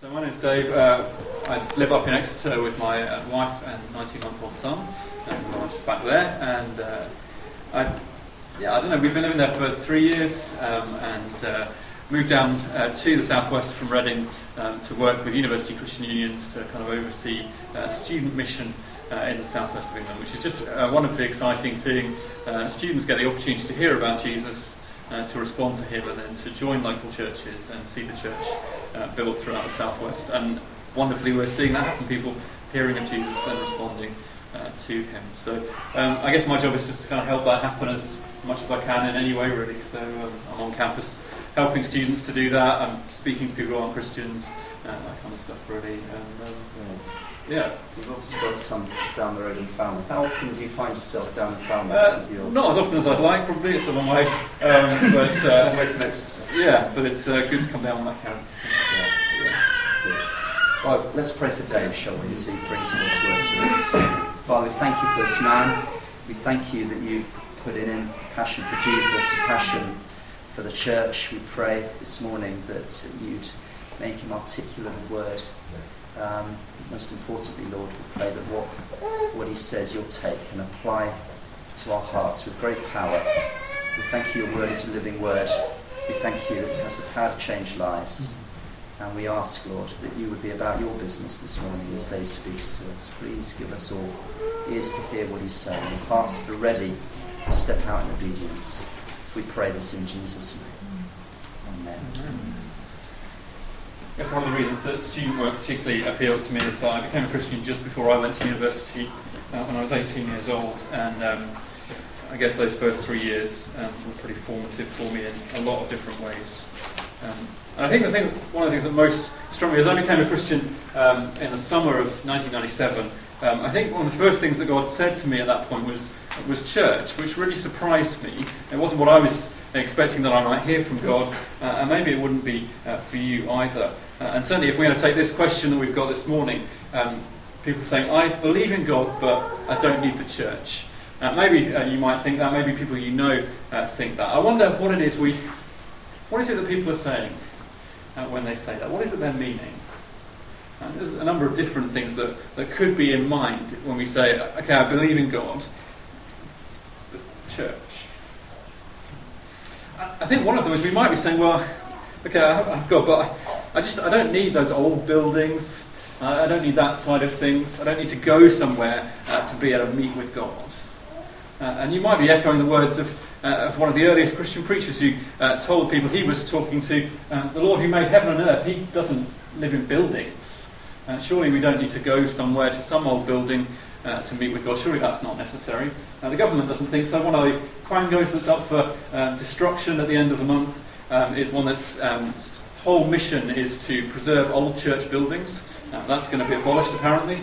So my name's Dave. I live up in Exeter with my wife and 19-month-old son, and I'm just back there. And I don't know. We've been living there for 3 years, and moved down to the southwest from Reading to work with University Christian Unions to kind of oversee student mission in the southwest of England, which is just wonderfully exciting, seeing students get the opportunity to hear about Jesus, to respond to him, and then to join local churches and see the church built throughout the southwest. And wonderfully, we're seeing that happen, people hearing of Jesus and responding to him. So I guess my job is just to kind of help that happen as much as I can in any way, really. So I'm on campus helping students to do that. I'm speaking to people who aren't Christians, that kind of stuff, really. Yeah. You've obviously got some down the road in Falmouth. How often do you find yourself down in Falmouth? Not as often as I'd like, probably. It's a long way. But long way from Exeter. Yeah, but it's good to come down on that campus. Yeah. Well, let's pray for Dave, shall we, as he brings God's word to us this morning. Father, we thank you for this man. We thank you that you've put in him passion for Jesus, a passion for the church. We pray this morning that you'd make him articulate of word. Most importantly, Lord, we pray that what he says you'll take and apply to our hearts with great power. We thank you, your word is a living word. We thank you that it has the power to change lives. And we ask, Lord, that you would be about your business this morning as Dave speaks to us. Please give us all ears to hear what he's saying and hearts that are ready to step out in obedience. We pray this in Jesus' name. Amen. I guess one of the reasons that student work particularly appeals to me is that I became a Christian just before I went to university when I was 18 years old, and I guess those first 3 years were pretty formative for me in a lot of different ways. And I think one of the things that most struck me as I became a Christian in the summer of 1997, I think one of the first things that God said to me at that point was church, which really surprised me. It wasn't what I was expecting that I might hear from God, and maybe it wouldn't be for you either. And certainly if we're going to take this question that we've got this morning, people saying, I believe in God, but I don't need the church. Maybe you might think that, maybe people you know think that. I wonder what it is that people are saying when they say that? What is it they're meaning? There's a number of different things that could be in mind when we say, okay, I believe in God, but church. I think one of them is we might be saying, well, okay, I've got, but I don't need those old buildings. I don't need that side of things. I don't need to go somewhere to be able to meet with God. And you might be echoing the words of one of the earliest Christian preachers who told people he was talking to, the Lord who made heaven and earth, he doesn't live in buildings. Surely we don't need to go somewhere to some old building to meet with God. Surely that's not necessary. The government doesn't think so. One of the quangos that's up for destruction at the end of the month is one that's whole mission is to preserve old church buildings. That's going to be abolished apparently.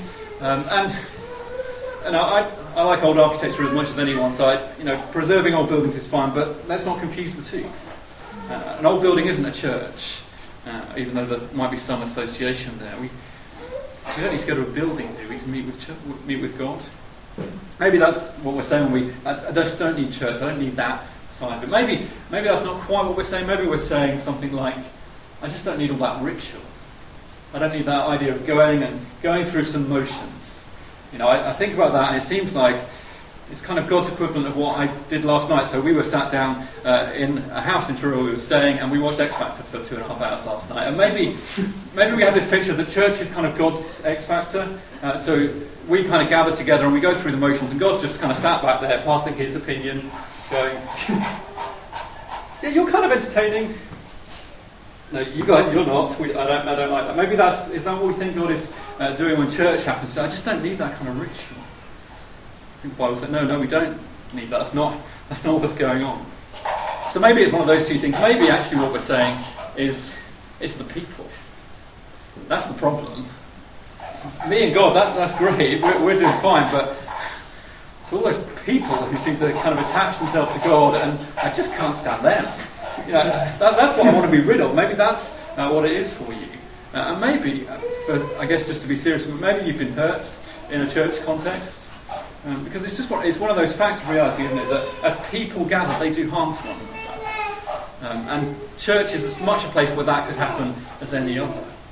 And I like old architecture as much as anyone, so preserving old buildings is fine, but let's not confuse the two. An old building isn't a church, even though there might be some association there. We don't need to go to a building, do we, to meet with God? Maybe that's what we're saying when I just don't need church, I don't need that side. But maybe that's not quite what we're saying. Maybe we're saying something like, I just don't need all that ritual. I don't need that idea of going through some motions. I think about that, and it seems like it's kind of God's equivalent of what I did last night. So we were sat down in a house in Truro we were staying, and we watched X Factor for 2.5 hours last night. And maybe we have this picture that church is kind of God's X Factor. So we kind of gather together and we go through the motions, and God's just kind of sat back there, passing his opinion, going, yeah, you're kind of entertaining. No, you're not. I don't like that. Maybe is that what we think God is doing when church happens? I just don't need that kind of ritual. I think the Bible said, no, we don't need that. That's not what's going on. So maybe it's one of those two things. Maybe actually what we're saying is it's the people. That's the problem. Me and God, that's great. We're doing fine, but it's all those people who seem to kind of attach themselves to God, and I just can't stand them. That's what I want to be rid of. Maybe that's what it is for you. And maybe, I guess just to be serious, maybe you've been hurt in a church context. Because it's one of those facts of reality, isn't it? That as people gather, they do harm to one another. And church is as much a place where that could happen as any other.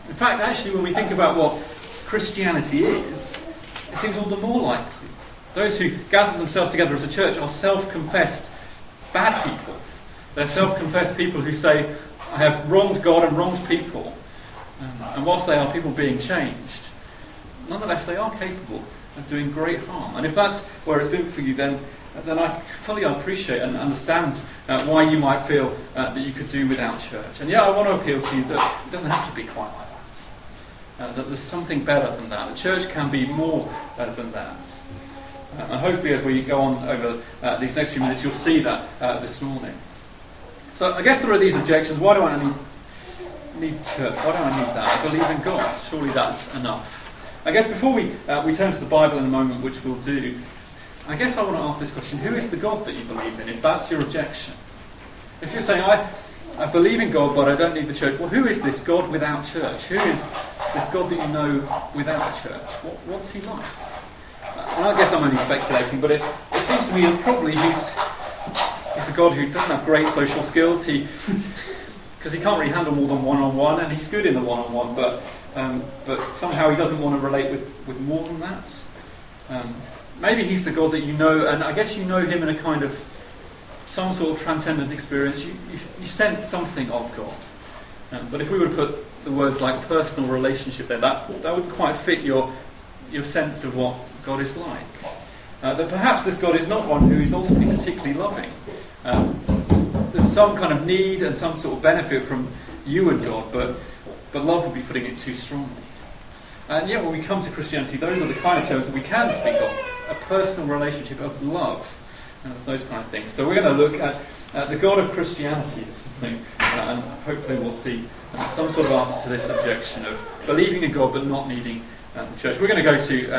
In fact, actually, when we think about what Christianity is, it seems all the more likely. Those who gather themselves together as a church are self-confessed bad people. They're self-confessed people who say, I have wronged God and wronged people. And whilst they are people being changed, nonetheless they are capable of doing great harm. And if that's where it's been for you, then I fully appreciate and understand why you might feel that you could do without church. And I want to appeal to you that it doesn't have to be quite like that. That there's something better than that. The church can be more than that. And hopefully as we go on over these next few minutes, you'll see that this morning. So I guess there are these objections. Why do I need church? Why do I need that? I believe in God. Surely that's enough. I guess before we turn to the Bible in a moment, which we'll do, I guess I want to ask this question. Who is the God that you believe in, if that's your objection? If you're saying, I believe in God, but I don't need the church, well, who is this God without church? Who is this God that you know without church? What's he like? And I guess I'm only speculating, but it seems to me that probably he's a God who doesn't have great social skills. Because he can't really handle more than one-on-one, and he's good in the one-on-one, but somehow he doesn't want to relate with more than that. Maybe he's the God that you know, and I guess you know him in a kind of some sort of transcendent experience. You sense something of God. But if we were to put the words like personal relationship there, that would quite fit your sense of what God is like. That perhaps this God is not one who is ultimately particularly loving. There's some kind of need and some sort of benefit from you and God, but love would be putting it too strongly. And yet when we come to Christianity, those are the kind of terms that we can speak of. A personal relationship of love, and those kind of things. So we're going to look at the God of Christianity this morning, and hopefully we'll see some sort of answer to this objection of believing in God but not needing the church. We're going to go to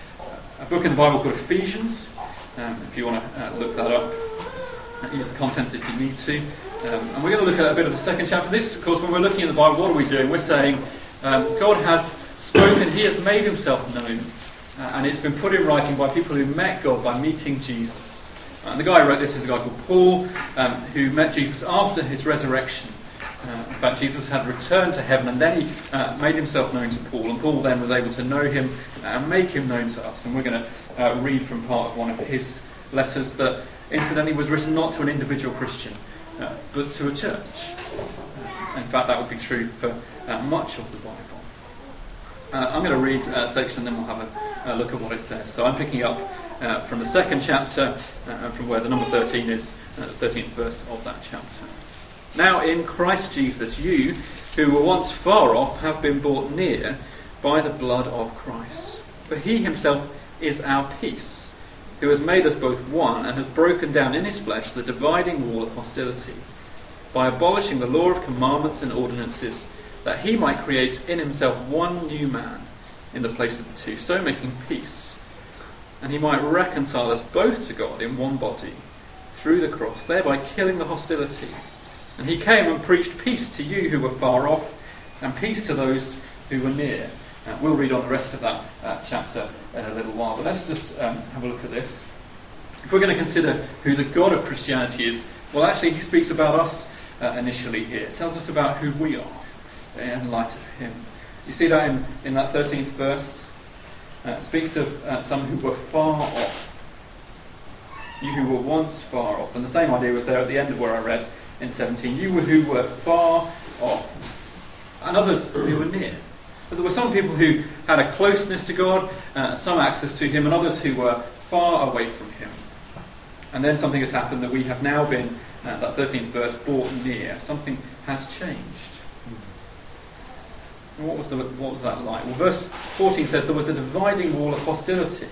a book in the Bible called Ephesians, if you want to look that up. Use the contents if you need to. And we're going to look at a bit of the second chapter. This, of course, when we're looking at the Bible, what are we doing? We're saying God has spoken, he has made himself known, and it's been put in writing by people who met God by meeting Jesus. And the guy who wrote this is a guy called Paul, who met Jesus after his resurrection. In fact, Jesus had returned to heaven, and then he made himself known to Paul, and Paul then was able to know him and make him known to us. And we're going to read from part of one of his letters that incidentally was written not to an individual Christian, but to a church. In fact, that would be true for much of the Bible. I'm going to read a section, then we'll have a look at what it says. So I'm picking up from the second chapter, from where the number 13 is, the 13th verse of that chapter. Now in Christ Jesus, you who were once far off have been brought near by the blood of Christ. For he himself is our peace, who has made us both one and has broken down in his flesh the dividing wall of hostility, by abolishing the law of commandments and ordinances, that he might create in himself one new man in the place of the two, so making peace. And he might reconcile us both to God in one body through the cross, thereby killing the hostility. And he came and preached peace to you who were far off, and peace to those who were near. We'll read on the rest of that chapter in a little while, but let's just have a look at this. If we're going to consider who the God of Christianity is, well, actually he speaks about us initially here. It tells us about who we are in light of him. You see that in that 13th verse? It speaks of some who were far off. You who were once far off. And the same idea was there at the end of where I read in 17. You who were far off. And others who were near. But there were some people who had a closeness to God, some access to him, and others who were far away from him. And then something has happened that we have now been, that 13th verse, brought near. Something has changed. And what was that like? Well, verse 14 says there was a dividing wall of hostility.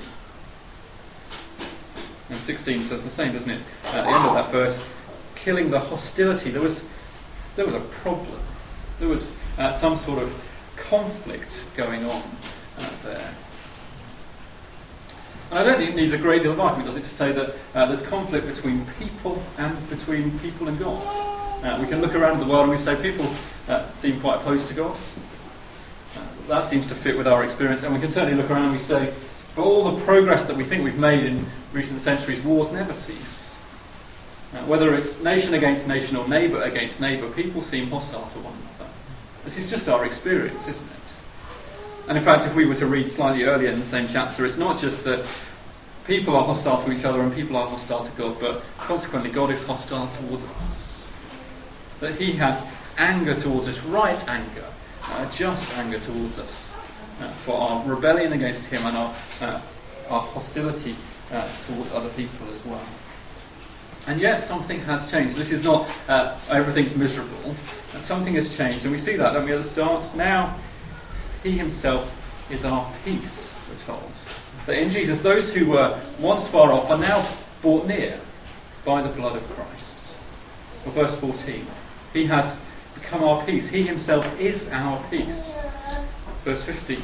And 16 says the same, doesn't it? At the end of that verse, killing the hostility. There was a problem. There was some sort of conflict going on there. And I don't think it needs a great deal of argument, does it, to say that there's conflict between people and between people and God. We can look around the world and we say people seem quite opposed to God. That seems to fit with our experience, and we can certainly look around and we say, for all the progress that we think we've made in recent centuries, wars never cease. Whether it's nation against nation or neighbour against neighbour, people seem hostile to one another. This is just our experience, isn't it? And in fact, if we were to read slightly earlier in the same chapter, it's not just that people are hostile to each other and people are hostile to God, but consequently God is hostile towards us. That he has anger towards us, right anger, just anger towards us, for our rebellion against him and our hostility towards other people as well. And yet something has changed. This is not everything's miserable. Something has changed, and we see that, don't we, at the start? Now, he himself is our peace, we're told. That in Jesus, those who were once far off are now brought near by the blood of Christ. Well, verse 14, he has become our peace. He himself is our peace. Verse 15,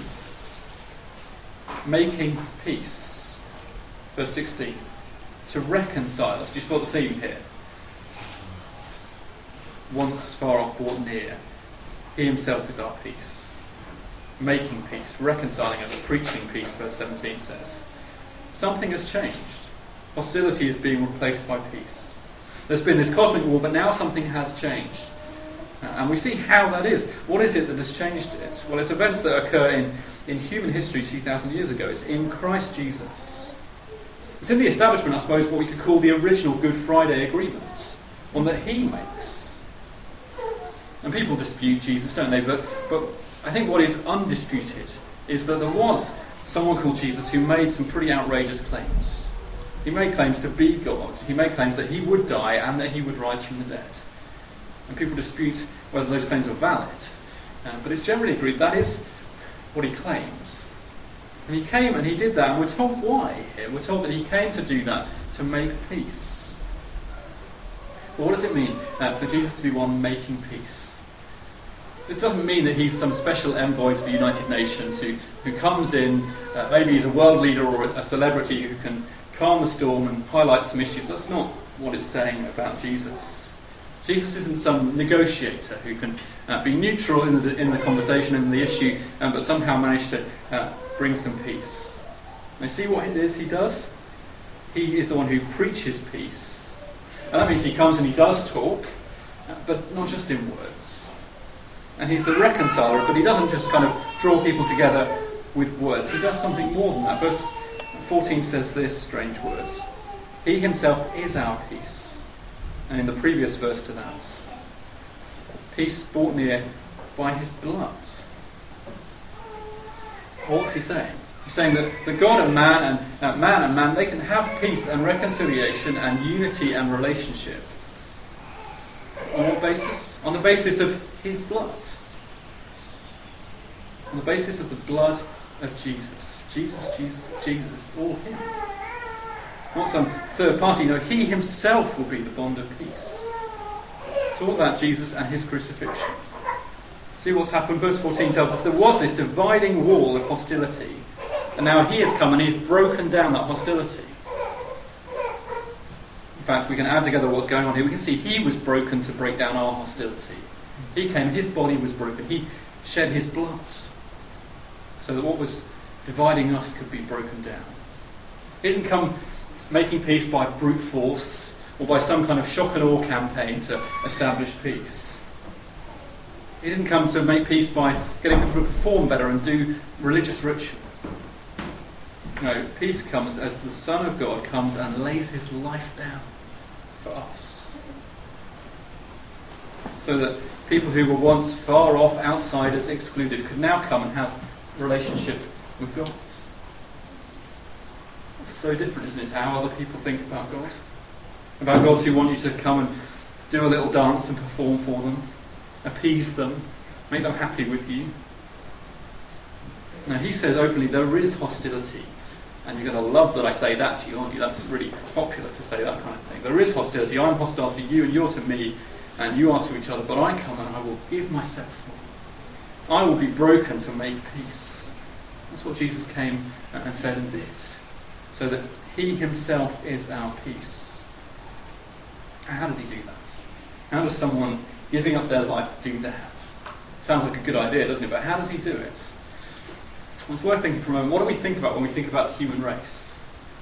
making peace. Verse 16, to reconcile us. Do you spot the theme here? Once far off, brought near. He himself is our peace. Making peace, reconciling us, preaching peace, verse 17 says. Something has changed. Hostility is being replaced by peace. There's been this cosmic war, but now something has changed. And we see how that is. What is it that has changed it? Well, it's events that occur in human history 2,000 years ago. It's in Christ Jesus. It's in the establishment, I suppose, what we could call the original Good Friday Agreement, one that he makes. And people dispute Jesus, don't they? But I think what is undisputed is that there was someone called Jesus who made some pretty outrageous claims. He made claims to be God. He made claims that he would die and that he would rise from the dead. And people dispute whether those claims are valid. But it's generally agreed that is what he claimed. And he came and he did that, and we're told why here. We're told that he came to do that, to make peace. Well, what does it mean for Jesus to be one making peace? It doesn't mean that he's some special envoy to the United Nations who comes in, maybe he's a world leader or a celebrity who can calm the storm and highlight some issues. That's not what it's saying about Jesus. Jesus isn't some negotiator who can be neutral in the conversation and the issue, but somehow manage to bring some peace. Now, see what it is he does? He is the one who preaches peace. And that means he comes and he does talk, but not just in words. And he's the reconciler, but he doesn't just kind of draw people together with words. He does something more than that. Verse 14 says this, strange words. He himself is our peace. And in the previous verse to that, peace brought near by his blood. What's he saying? He's saying that God and man, they can have peace and reconciliation and unity and relationship. On what basis? On the basis of his blood. On the basis of the blood of Jesus. Jesus, all him. Not some third party. No, he himself will be the bond of peace. It's all about Jesus and his crucifixion. See what's happened? Verse 14 tells us there was this dividing wall of hostility. And now he has come and he's broken down that hostility. In fact, we can add together what's going on here. We can see he was broken to break down our hostility. He came, his body was broken. He shed his blood so that what was dividing us could be broken down. He didn't come making peace by brute force or by some kind of shock and awe campaign to establish peace. He didn't come to make peace by getting people to perform better and do religious ritual. No, peace comes as the Son of God comes and lays his life down for us. So that people who were once far off, outsiders, excluded, could now come and have relationship with God. It's so different, isn't it, how other people think about God? About gods who want you to come and do a little dance and perform for them, appease them, make them happy with you. Now he says openly there is hostility. And you're going to love that I say that to you, aren't you? That's really popular to say that kind of thing. There is hostility. I'm hostile to you and you're to me and you are to each other. But I come and I will give myself for you. I will be broken to make peace. That's what Jesus came and said and did. So that he himself is our peace. How does he do that? How does someone giving up their life do that? Sounds like a good idea, doesn't it? But how does he do it? It's worth thinking for a moment. What do we think about when we think about the human race?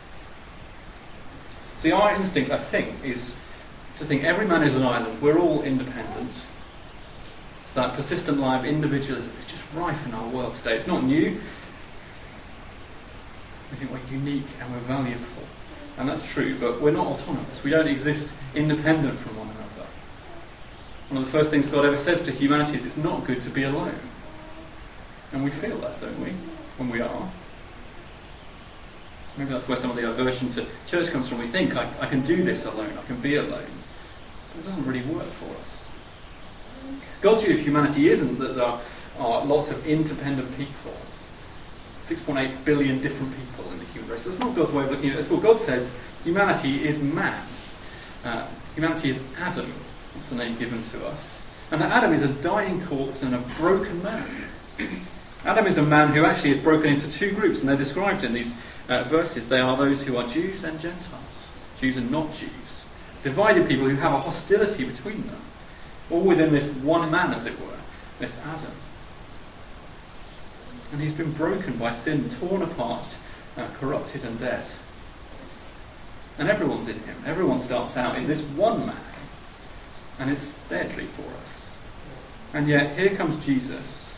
See, our instinct, I think, is to think every man is an island. We're all independent. So that persistent lie of individualism is just rife in our world today. It's not new. We think we're unique and we're valuable. And that's true, but we're not autonomous. We don't exist independent from one another. One of the first things God ever says to humanity is it's not good to be alone. And we feel that, don't we, when we are? Maybe that's where some of the aversion to church comes from. We think, I can do this alone, I can be alone. But it doesn't really work for us. God's view of humanity isn't that there are lots of independent people. 6.8 billion different people in the human race. That's not God's way of looking at it. That's what God says. Humanity is man. Humanity is Adam. That's the name given to us. And that Adam is a dying corpse and a broken man. Adam is a man who actually is broken into two groups, and they're described in these verses. They are those who are Jews and Gentiles. Jews and not Jews. Divided people who have a hostility between them. All within this one man, as it were. This Adam. And he's been broken by sin, torn apart, corrupted and dead. And everyone's in him. Everyone starts out in this one man. And it's deadly for us. And yet, here comes Jesus.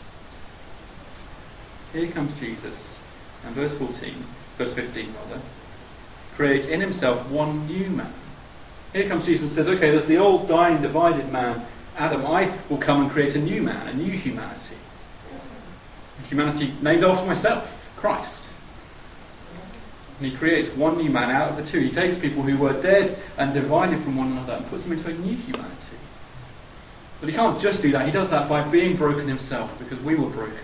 Here comes Jesus. And verse 15 rather, creates in himself one new man. Here comes Jesus and says, okay, there's the old dying, divided man, Adam. I will come and create a new man, a new humanity. Humanity named after myself, Christ. And he creates one new man out of the two. He takes people who were dead and divided from one another and puts them into a new humanity. But he can't just do that. He does that by being broken himself, because we were broken.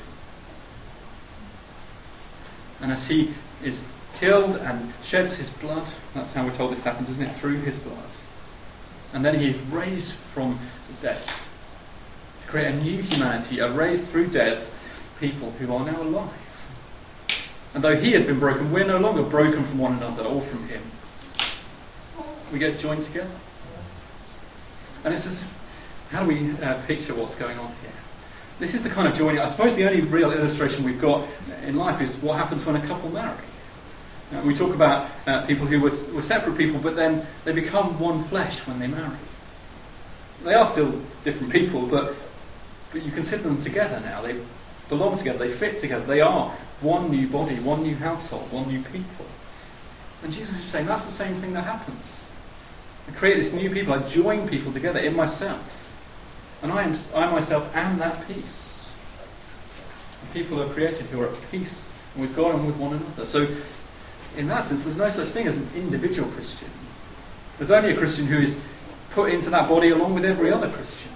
And as he is killed and sheds his blood, that's how we're told this happens, isn't it? Through his blood. And then he is raised from the dead to create a new humanity, a raised through death people who are now alive. And though he has been broken, we're no longer broken from one another or from him. We get joined together. And it's as, how do we picture what's going on here? This is the kind of joining. I suppose the only real illustration we've got in life is what happens when a couple marry. We talk about people who were separate people, but then they become one flesh when they marry. They are still different people, but you consider them together now. They belong together, they fit together, they are one new body, one new household, one new people. And Jesus is saying that's the same thing that happens. I create this new people, I join people together in myself. And I myself am that peace. And people are created who are at peace with God and with one another. So, in that sense, there's no such thing as an individual Christian. There's only a Christian who is put into that body along with every other Christian.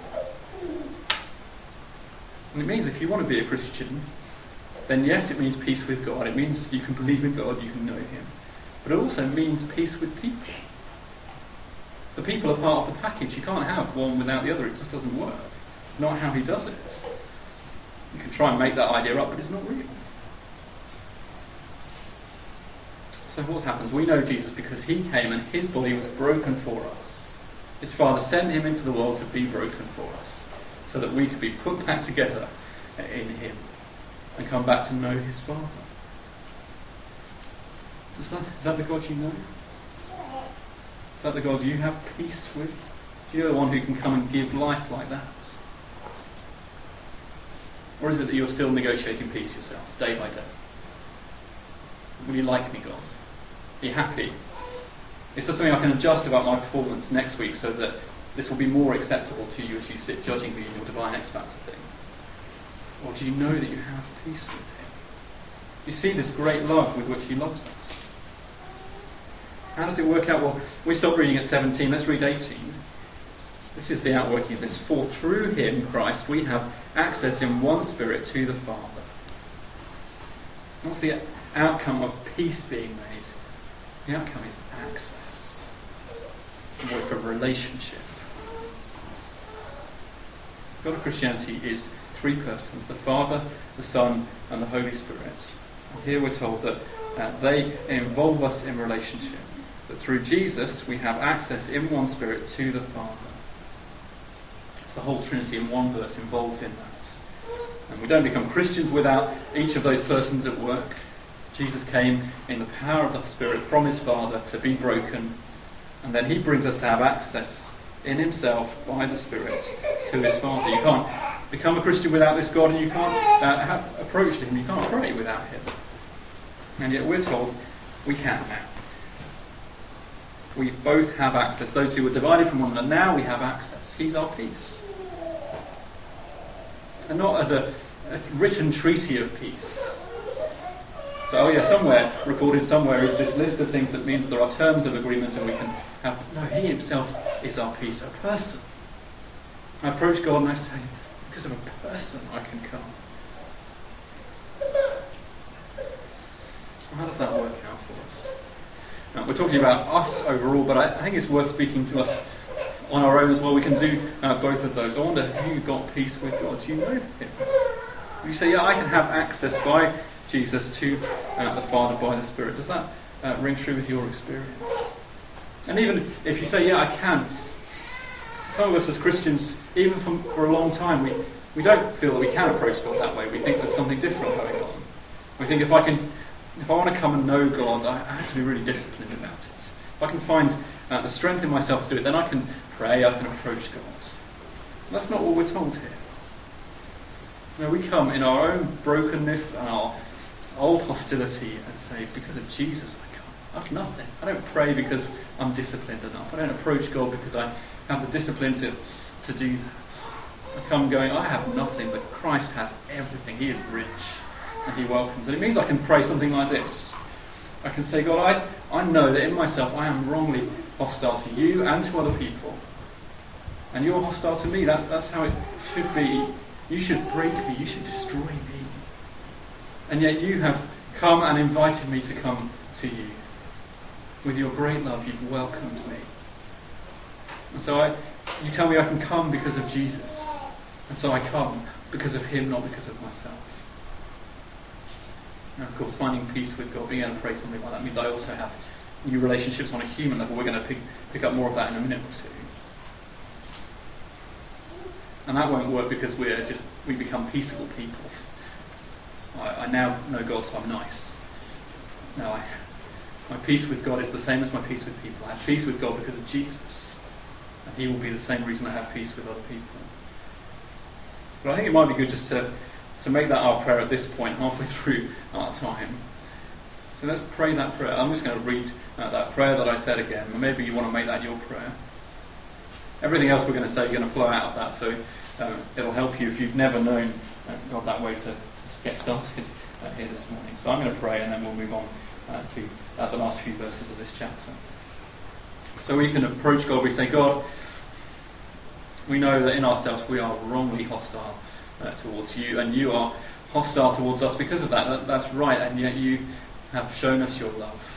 And it means if you want to be a Christian, then yes, it means peace with God. It means you can believe in God, you can know him. But it also means peace with people. The people are part of the package. You can't have one without the other. It just doesn't work. It's not how he does it. You can try and make that idea up, but it's not real. So what happens? We know Jesus because he came and his body was broken for us. His Father sent him into the world to be broken for us, so that we could be put back together in him and come back to know his Father. Is that the God you know? Is that the God you have peace with? Do you know the one who can come and give life like that? Or is it that you're still negotiating peace yourself, day by day? Will you like me, God? Are you happy? Is there something I can adjust about my performance next week so that this will be more acceptable to you as you sit judging me in your Divine X Factor thing? Or do you know that you have peace with him? You see this great love with which he loves us. How does it work out? Well, we stopped reading at 17. Let's read 18. This is the outworking of this. For through him, Christ, we have access in one Spirit to the Father. What's the outcome of peace being made? The outcome is access. It's a word for relationship. God of Christianity is three persons, the Father, the Son, and the Holy Spirit. And here we're told that they involve us in relationship. That through Jesus we have access in one Spirit to the Father. It's the whole Trinity in one verse involved in that. And we don't become Christians without each of those persons at work. Jesus came in the power of the Spirit from his Father to be broken, and then he brings us to have access in himself by the Spirit to his Father. You can't become a Christian without this God, and you can't have approach to him. You can't pray without him. And yet we're told we can now. We both have access. Those who were divided from one another, now we have access. He's our peace. And not as a written treaty of peace. So, somewhere, recorded somewhere, is this list of things that means there are terms of agreement and we can have... No, he himself is our peace, a person. I approach God and I say, because of a person I can come. How does that work out for us? Now, we're talking about us overall, but I think it's worth speaking to us on our own as well. We can do both of those. I wonder, have you got peace with God? Do you know him? You say, I can have access by Jesus to the Father by the Spirit. Does that ring true with your experience? And even if you say, I can, some of us as Christians, even for a long time, we don't feel that we can approach God that way. We think there's something different going on. We think if I want to come and know God, I have to be really disciplined about it. If I can find the strength in myself to do it, then I can pray, I can approach God. That's not what we're told here. No, we come in our own brokenness and our old hostility and say, because of Jesus I come. I have nothing. I don't pray because I'm disciplined enough. I don't approach God because I have the discipline to do that. I come going, I have nothing, but Christ has everything. He is rich and he welcomes. And it means I can pray something like this. I can say, God, I know that in myself I am wrongly hostile to you and to other people. And you're hostile to me. That's how it should be. You should break me. You should destroy me. And yet you have come and invited me to come to you. With your great love, you've welcomed me. And so you tell me I can come because of Jesus. And so I come because of him, not because of myself. And of course, finding peace with God, being able to pray something like that, means I also have new relationships on a human level. We're going to pick up more of that in a minute or two. And that won't work because we become peaceable people. I now know God, so I'm nice. No, my peace with God is the same as my peace with people. I have peace with God because of Jesus. And he will be the same reason I have peace with other people. But I think it might be good just to make that our prayer at this point, halfway through our time. So let's pray that prayer. I'm just going to read that prayer that I said again. And maybe you want to make that your prayer. Everything else we're going to say is going to flow out of that, so it'll help you if you've never known God that way to get started here this morning. So I'm going to pray and then we'll move on to the last few verses of this chapter. So we can approach God, we say, God, we know that in ourselves we are wrongly hostile towards you, and you are hostile towards us because of that. That's right, and yet you have shown us your love.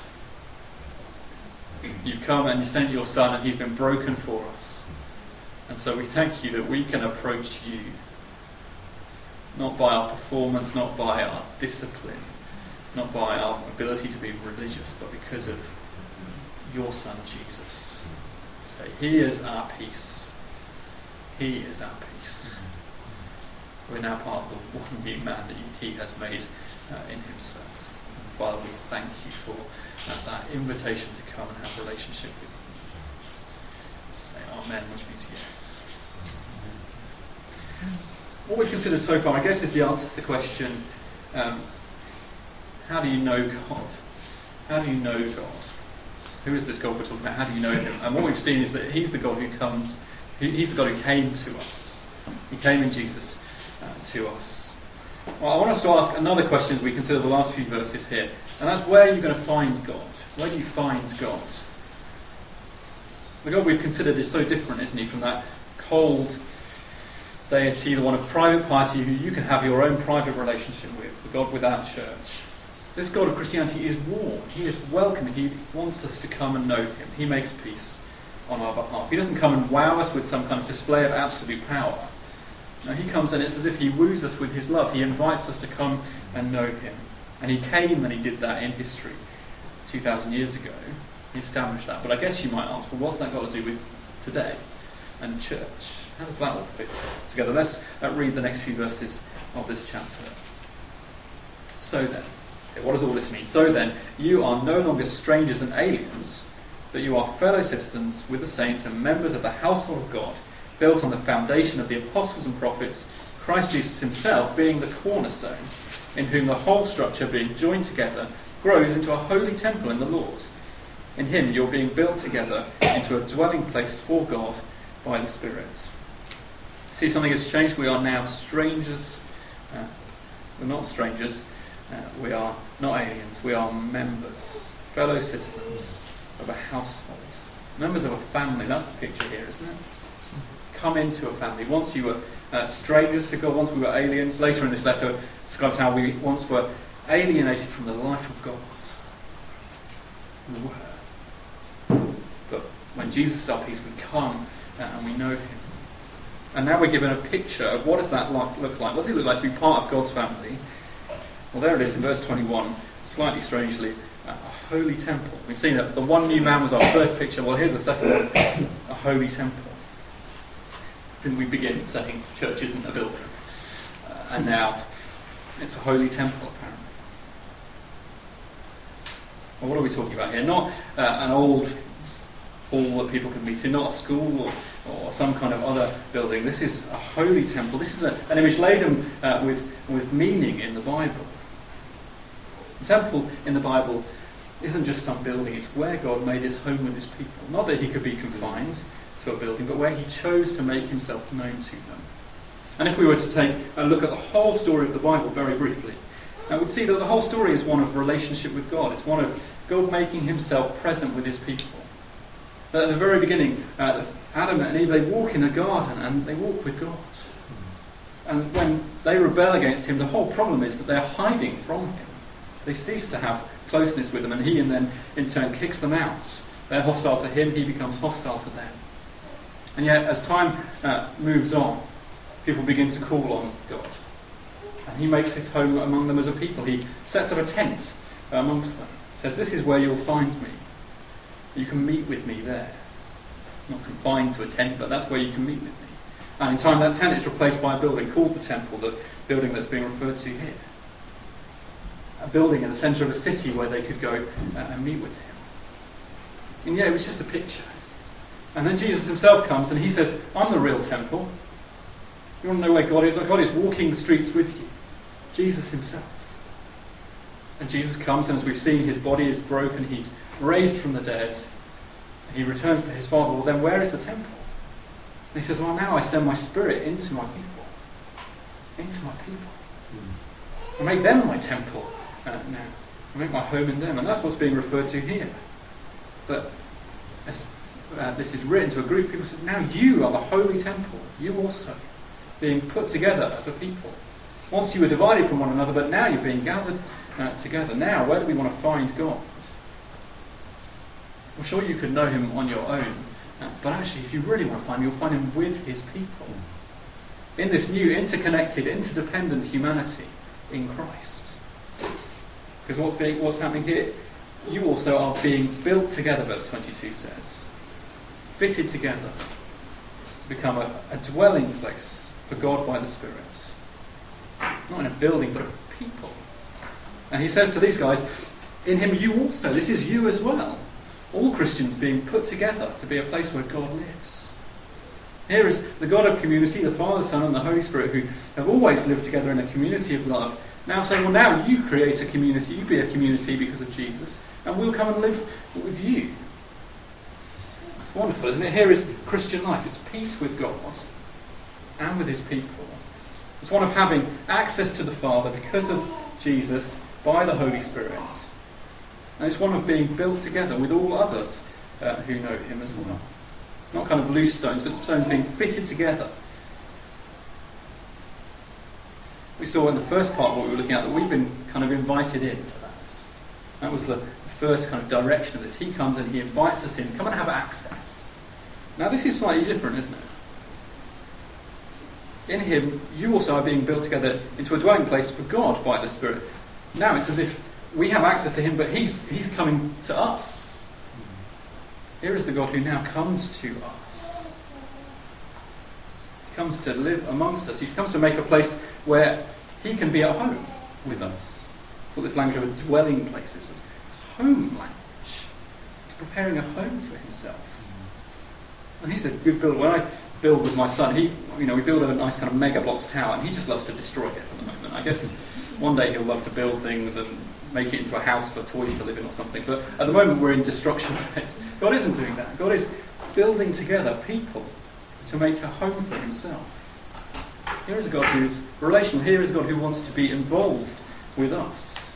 You've come and you sent your Son, and he's been broken for us. And so we thank you that we can approach you, not by our performance, not by our discipline, not by our ability to be religious, but because of your Son, Jesus. So he is our peace. He is our peace. We're now part of the one new man that he has made in himself. And Father, we thank you for that invitation to come and have a relationship with you. Say amen, which means yes. What we've considered so far, I guess, is the answer to the question, how do you know God? How do you know God? Who is this God we're talking about? How do you know him? And what we've seen is that he's the God who comes, he's the God who came to us. He came in Jesus to us. Well, I want us to ask another question as we consider the last few verses here, and that's, where are you going to find God? Where do you find God? The God we've considered is so different, isn't he, from that cold deity, the one of private piety who you can have your own private relationship with, the God without church. This God of Christianity is warm. He is welcoming. He wants us to come and know him. He makes peace on our behalf. He doesn't come and wow us with some kind of display of absolute power. No, he comes and it's as if he woos us with his love. He invites us to come and know him. And he came and he did that in history 2,000 years ago. He established that. But I guess you might ask, well, what's that got to do with today and church? How does that all fit together? Let's read the next few verses of this chapter. So then, what does all this mean? So then, you are no longer strangers and aliens, but you are fellow citizens with the saints and members of the household of God, built on the foundation of the apostles and prophets, Christ Jesus himself being the cornerstone, in whom the whole structure being joined together grows into a holy temple in the Lord. In him you're being built together into a dwelling place for God by the Spirit. See, something has changed. We are now strangers. We're not strangers. We are not aliens. We are members, fellow citizens of a household. Members of a family. That's the picture here, isn't it? Come into a family. Once you were strangers to God, once we were aliens. Later in this letter, it describes how we once were alienated from the life of God. We were. But when Jesus is our peace, we come and we know him. And now we're given a picture of what does that look like. What does it look like to be part of God's family? Well, there it is in verse 21, slightly strangely, a holy temple. We've seen that the one new man was our first picture. Well, here's the second one, a holy temple. Didn't we begin saying church isn't a building? And now it's a holy temple, apparently. Well, what are we talking about here? Not an old hall that people can meet in, not a school or some kind of other building. This is a holy temple. This is an image laden with meaning in the Bible. The temple in the Bible isn't just some building, it's where God made his home with his people. Not that he could be confined to a building, but where he chose to make himself known to them. And if we were to take a look at the whole story of the Bible very briefly, we'd see that the whole story is one of relationship with God. It's one of God making himself present with his people. At the very beginning, Adam and Eve, they walk in a garden and they walk with God. And when they rebel against him, the whole problem is that they're hiding from him. They cease to have closeness with him, and he then in turn kicks them out. They're hostile to him, he becomes hostile to them. And yet, as time moves on, people begin to call on God. And he makes his home among them as a people. He sets up a tent amongst them. He says, this is where you'll find me. You can meet with me there. Not confined to a tent, but that's where you can meet with me. And in time, that tent is replaced by a building called the temple, the building that's being referred to here. A building in the centre of a city where they could go and meet with him. And yeah, it was just a picture. And then Jesus himself comes and he says, I'm the real temple. You want to know where God is? God is walking the streets with you. Jesus himself. And Jesus comes, and as we've seen, his body is broken, he's raised from the dead, and he returns to his Father. Well, then where is the temple? And he says, well, now I send my Spirit into my people. Into my people. I make them my temple now. I make my home in them. And that's what's being referred to here. But as this is written to a group of people, says, now you are the holy temple. You also. Being put together as a people. Once you were divided from one another, but now you're being gathered together. Now, where do we want to find God? Well, sure, you could know him on your own, but actually, if you really want to find him, you'll find him with his people. In this new, interconnected, interdependent humanity in Christ. Because what's happening here? You also are being built together, verse 22 says. Fitted together to become a dwelling place for God by the Spirit. Not in a building, but a people. And he says to these guys, in him you also, this is you as well. All Christians being put together to be a place where God lives. Here is the God of community, the Father, Son, and the Holy Spirit, who have always lived together in a community of love, now saying, well, now you create a community, you be a community because of Jesus, and we'll come and live with you. It's wonderful, isn't it? Here is Christian life. It's peace with God and with his people. It's one of having access to the Father because of Jesus by the Holy Spirit. And it's one of being built together with all others who know him as well. Not kind of loose stones, but stones being fitted together. We saw in the first part of what we were looking at that we've been kind of invited into that. That was the first kind of direction of this. He comes and he invites us in. Come and have access. Now this is slightly different, isn't it? In him, you also are being built together into a dwelling place for God by the Spirit. Now it's as if we have access to him, but he's coming to us. Here is the God who now comes to us. He comes to live amongst us. He comes to make a place where he can be at home with us. That's what this language of a dwelling place is. It's home language. He's preparing a home for himself. And he's a good builder. When I build with my son. We build a nice kind of mega blocks tower, and he just loves to destroy it at the moment. I guess one day he'll love to build things and make it into a house for toys to live in or something. But at the moment we're in destruction phase. God isn't doing that. God is building together people to make a home for himself. Here is a God who is relational. Here is a God who wants to be involved with us.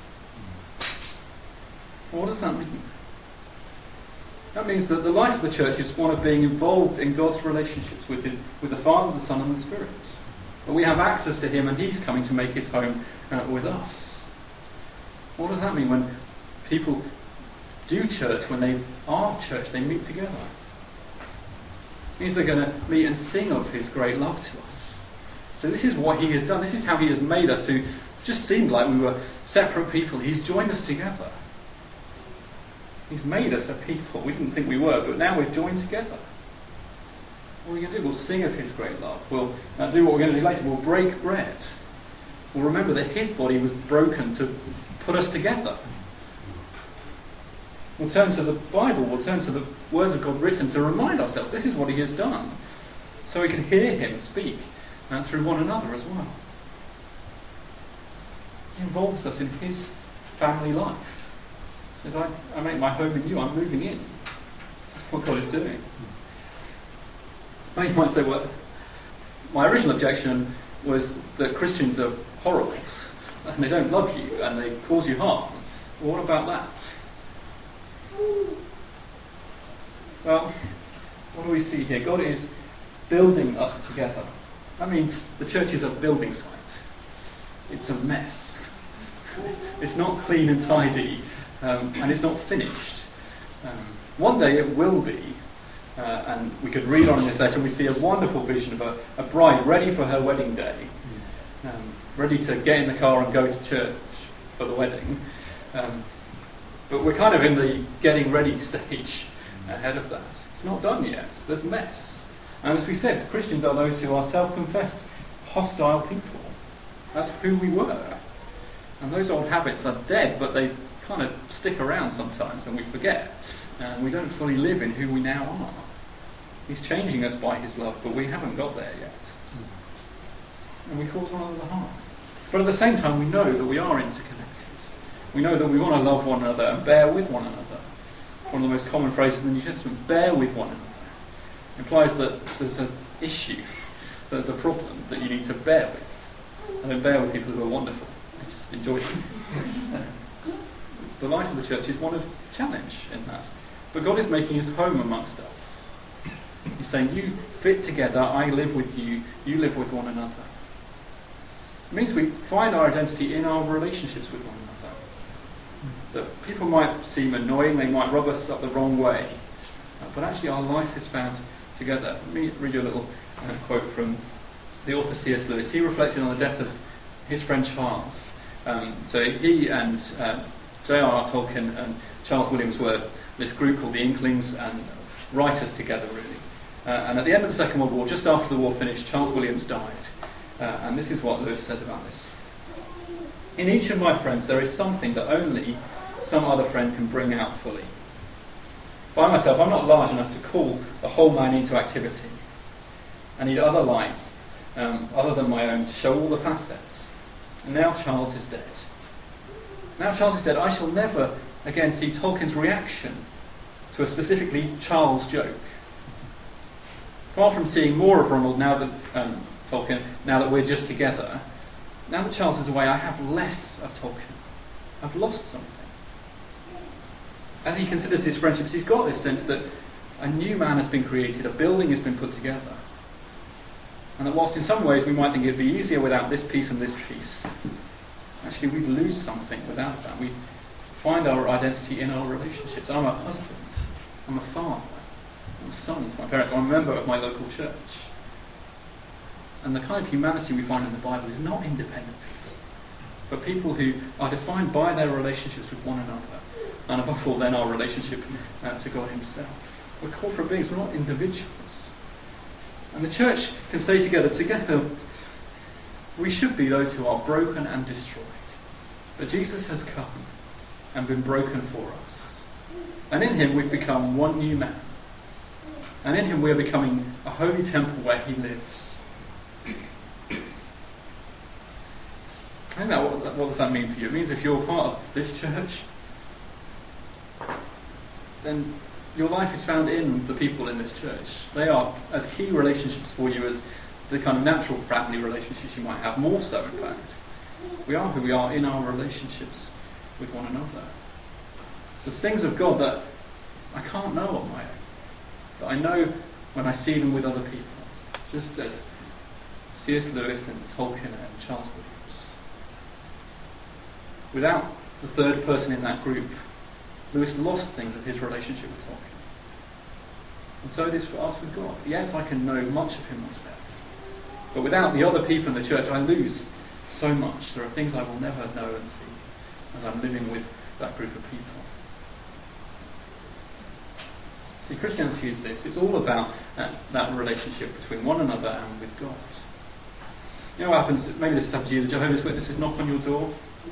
Well, what does that mean? That means that the life of the church is one of being involved in God's relationships with the Father, the Son, and the Spirit. That we have access to him, and he's coming to make his home with us. What does that mean when people do church, when they are church, they meet together? It means they're going to meet and sing of his great love to us. So this is what he has done. This is how he has made us, who just seemed like we were separate people. He's joined us together. He's made us a people. We didn't think we were, but now we're joined together. What are we going to do? We'll sing of his great love. We'll do what we're going to do later. We'll break bread. We'll remember that his body was broken to put us together. We'll turn to the Bible. We'll turn to the words of God written to remind ourselves this is what he has done. So we can hear him speak through one another as well. He involves us in his family life. Says, I make my home in you, I'm moving in. That's what God is doing. Now you might say, well, my original objection was that Christians are horrible, and they don't love you, and they cause you harm. Well, what about that? Well, what do we see here? God is building us together. That means the church is a building site. It's a mess. It's not clean and tidy. And it's not finished. One day it will be, and we could read on in this letter, we see a wonderful vision of a bride ready for her wedding day, ready to get in the car and go to church for the wedding. But we're kind of in the getting ready stage ahead of that. It's not done yet. There's mess. And as we said, Christians are those who are self-confessed, hostile people. That's who we were. And those old habits are dead, but they kind of stick around sometimes and we forget. And we don't fully live in who we now are. He's changing us by his love, but we haven't got there yet. And we cause one another harm. But at the same time, we know that we are interconnected. We know that we want to love one another and bear with one another. It's one of the most common phrases in the New Testament, bear with one another. It implies that there's an issue, there's a problem that you need to bear with. And then bear with people who are wonderful. I just enjoy them. The life of the church is one of challenge in that. But God is making his home amongst us. He's saying, you fit together, I live with you, you live with one another. It means we find our identity in our relationships with one another. That people might seem annoying, they might rub us up the wrong way, but actually our life is found together. Let me read you a little quote from the author C.S. Lewis. He reflected on the death of his friend Charles. So he and J.R.R. Tolkien and Charles Williams were this group called the Inklings, and writers together really. And at the end of the Second World War, just after the war finished, Charles Williams died. And this is what Lewis says about this. In each of my friends there is something that only some other friend can bring out fully. By myself, I'm not large enough to call the whole man into activity. I need other lights, other than my own, to show all the facets. And now Charles is dead. Now Charles is dead, I shall never again see Tolkien's reaction to a specifically Charles joke. Far from seeing more of Ronald now that Tolkien, now that we're just together, now that Charles is away, I have less of Tolkien. I've lost something. As he considers his friendships, he's got this sense that a new man has been created, a building has been put together. And that whilst in some ways we might think it'd be easier without this piece and this piece, actually we'd lose something without that. We find our identity in our relationships. I'm a husband, I'm a father, I'm a son to my parents, I'm a member of my local church. And the kind of humanity we find in the Bible is not independent people, but people who are defined by their relationships with one another, and above all then our relationship to God himself. We're corporate beings, we're not individuals. And the church can stay together, we should be those who are broken and destroyed. But Jesus has come and been broken for us. And in him we've become one new man. And in him we are becoming a holy temple where he lives. I think what does that mean for you? It means if you're part of this church, then your life is found in the people in this church. They are as key relationships for you as the kind of natural family relationships you might have, more so in fact. We are who we are in our relationships with one another. There's things of God that I can't know on my own, that I know when I see them with other people, just as C.S. Lewis and Tolkien and Charles Williams. Without the third person in that group, Lewis lost things of his relationship with Tolkien. And so it is for us with God. Yes, I can know much of him myself, but without the other people in the church, I lose so much. There are things I will never know and see as I'm living with that group of people. See, Christianity is this. It's all about that relationship between one another and with God. You know what happens? Maybe this is happened to you. The Jehovah's Witnesses knock on your door,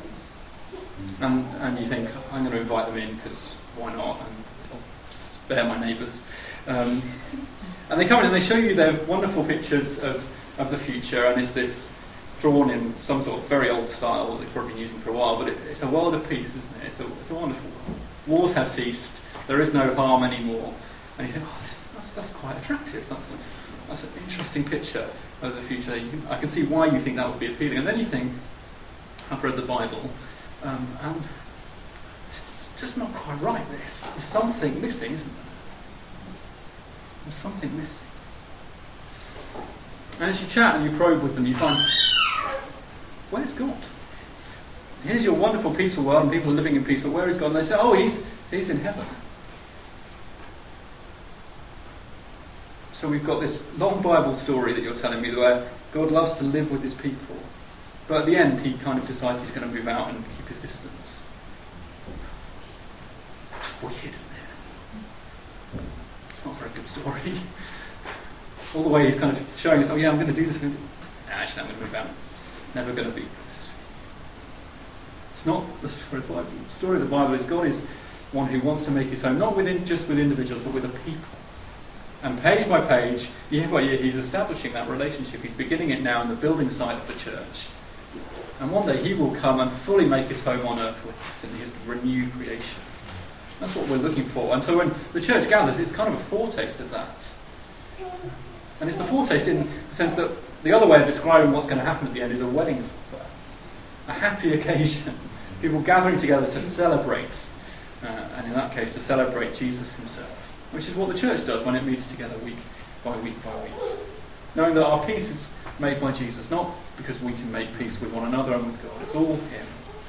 and you think, I'm going to invite them in because why not? And I'll spare my neighbours. And they come in and they show you their wonderful pictures of the future, and it's this drawn in some sort of very old style that they've probably been using for a while, but it's a world of peace, isn't it? It's a wonderful world. Wars have ceased. There is no harm anymore. And you think, that's quite attractive. That's an interesting picture of the future. I can see why you think that would be appealing. And then you think, I've read the Bible, and it's just not quite right, this. There's something missing, isn't there? There's something missing. And as you chat and you probe with them, you find, where's God? Here's your wonderful, peaceful world, and people are living in peace, but where is God? And they say, oh, he's in heaven. So we've got this long Bible story that you're telling me where God loves to live with his people, but at the end he kind of decides he's going to move out and keep his distance. It's weird, isn't it? It's not a very good story. All the way he's kind of showing us, oh yeah, I'm going to do this. Actually, I'm going to move out. Never going to be. It's not the story of the Bible. The story of the Bible is God is one who wants to make his home, not just with individuals, but with a people. And page by page, year by year, he's establishing that relationship. He's beginning it now in the building side of the church. And one day he will come and fully make his home on earth with us in his renewed creation. That's what we're looking for. And so when the church gathers, it's kind of a foretaste of that. And it's the foretaste in the sense that the other way of describing what's going to happen at the end is a wedding supper. A happy occasion. People gathering together to celebrate. And in that case, to celebrate Jesus himself. Which is what the church does when it meets together week by week by week. Knowing that our peace is made by Jesus, not because we can make peace with one another and with God. It's all him.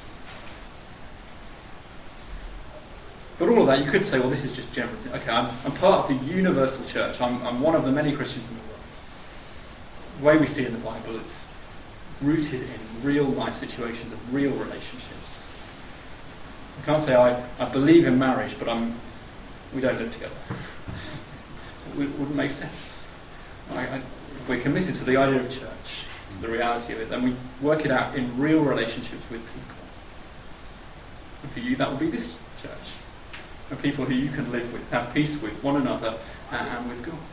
But all of that, you could say, well, this is just general. Okay, I'm part of the universal church. I'm one of the many Christians in the world. The way we see in the Bible, it's rooted in real life situations of real relationships. I can't say I believe in marriage, but we don't live together. It wouldn't make sense. If we're committed to the idea of church, to the reality of it, then we work it out in real relationships with people. And for you, that will be this church. Of people who you can live with, have peace with one another and with God.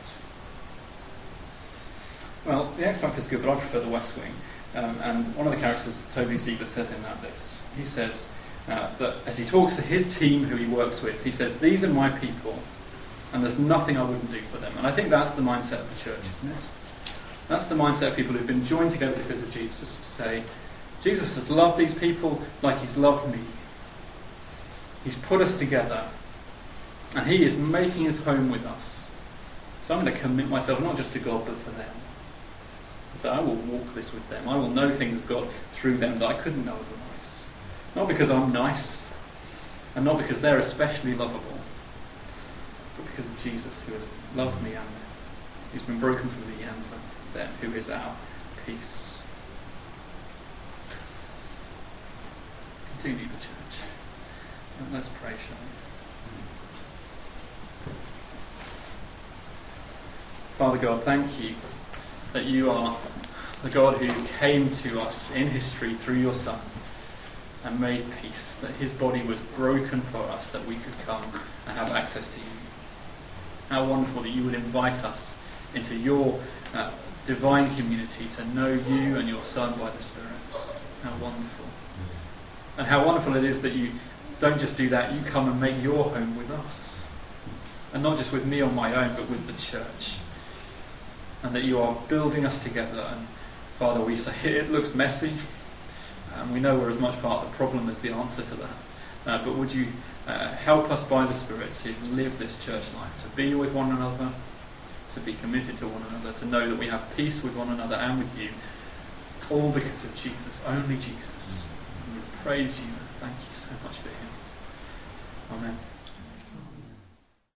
Well, the X Factor is good, but I prefer the West Wing. And one of the characters, Toby Ziegler, says in that this. He says that as he talks to his team who he works with, he says, these are my people, and there's nothing I wouldn't do for them. And I think that's the mindset of the church, isn't it? That's the mindset of people who've been joined together because of Jesus, to say, Jesus has loved these people like he's loved me. He's put us together, and he is making his home with us. So I'm going to commit myself not just to God, but to them. So I will walk this with them. I will know things of God through them that I couldn't know otherwise. Not because I'm nice, and not because they're especially lovable, but because of Jesus, who has loved me and them, who's been broken for me and for them, who is our peace. I do need the church. And let's pray, shall we? Father God, thank you that you are the God who came to us in history through your Son and made peace, that his body was broken for us, that we could come and have access to you. How wonderful that you would invite us into your divine community to know you and your Son by the Spirit. How wonderful. And how wonderful it is that you don't just do that, you come and make your home with us. And not just with me on my own, but with the church. And that you are building us together. And Father, we say it looks messy, and we know we're as much part of the problem as the answer to that. But would you help us by the Spirit to live this church life, to be with one another, to be committed to one another, to know that we have peace with one another and with you, all because of Jesus, only Jesus. And we praise you and thank you so much for him. Amen.